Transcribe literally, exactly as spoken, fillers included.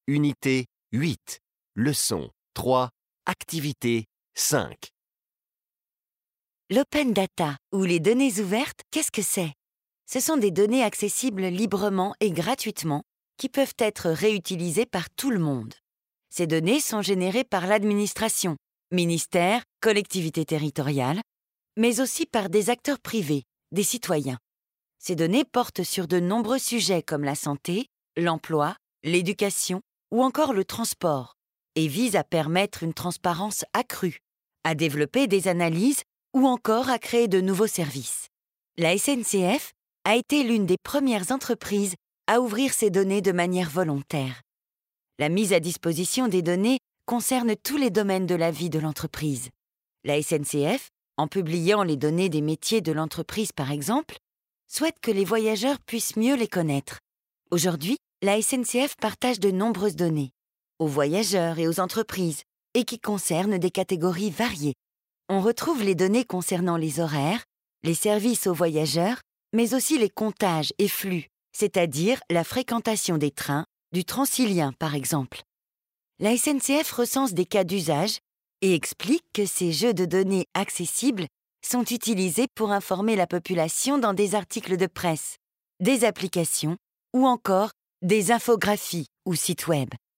Unité huit. Leçon trois. Activité cinq. L'open data, ou les données ouvertes, qu'est-ce que c'est? Ce sont des données accessibles librement et gratuitement qui peuvent être réutilisées par tout le monde. Ces données sont générées par l'administration, ministères, collectivités territoriales, mais aussi par des acteurs privés, des citoyens. Ces données portent sur de nombreux sujets comme la santé, l'emploi, l'éducation ou encore le transport et visent à permettre une transparence accrue, à développer des analyses ou encore à créer de nouveaux services. La S N C F a été l'une des premières entreprises à ouvrir ces données de manière volontaire. La mise à disposition des données concerne tous les domaines de la vie de l'entreprise. La S N C F, en publiant les données des métiers de l'entreprise par exemple, souhaite que les voyageurs puissent mieux les connaître. Aujourd'hui, la S N C F partage de nombreuses données aux voyageurs et aux entreprises et qui concernent des catégories variées. On retrouve les données concernant les horaires, les services aux voyageurs, mais aussi les comptages et flux, c'est-à-dire la fréquentation des trains, du Transilien par exemple. La S N C F recense des cas d'usage et explique que ces jeux de données accessibles sont utilisés pour informer la population dans des articles de presse, des applications ou encore des infographies ou sites web.